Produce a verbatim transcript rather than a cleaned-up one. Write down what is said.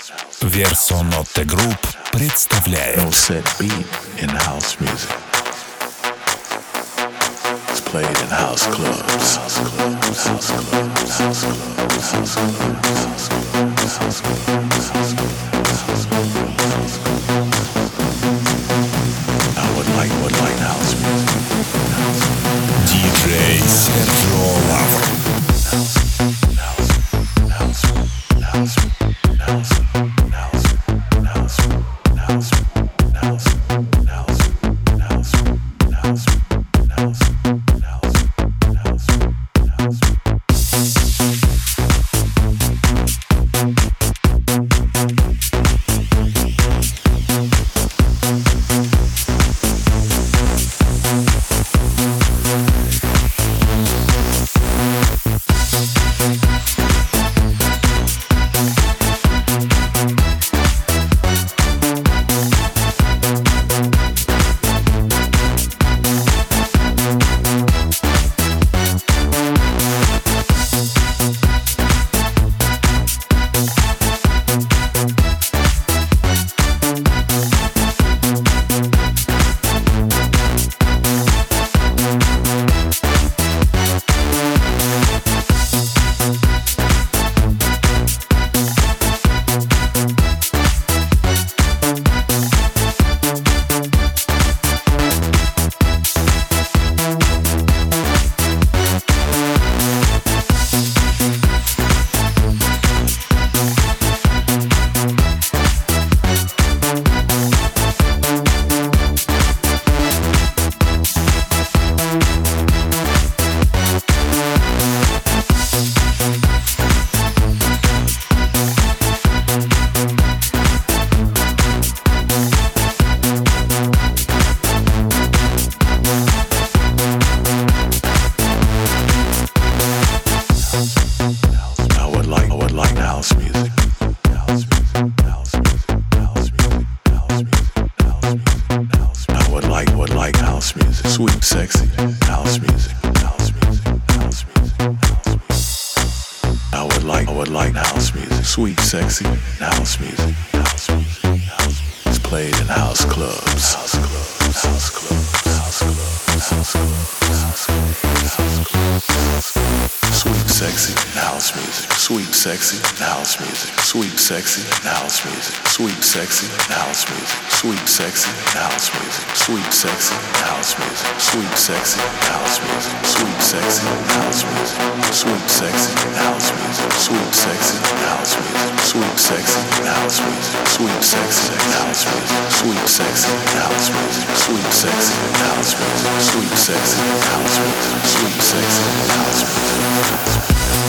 Verso Notte Group представляет No set beat in house music. It's played in house clubs. House clubs, house clubs, house clubs, house clubs, house clubs. I would like, would like house music. диджей Серджио Лавр. Sweet, sexy house music. House music. House music. It's played in house clubs. House clubs. House clubs. House clubs. House clubs. House clubs. Sweet, sexy house music. Sweet, sexy house music. Sweet, sexy house music. Sweet, sexy house music. Sweet, sexy house music. Sweet, sexy house music. Sweet, sexy house music. Sweet, sexy house music. Sweet, sexy house music. Sweet, sexy house music. Sweet, sexy house music. Sweet, sexy house music. Sweet, sexy house music. Sweet, sexy house music. Sweet, sexy house music. Sweet, sexy house music.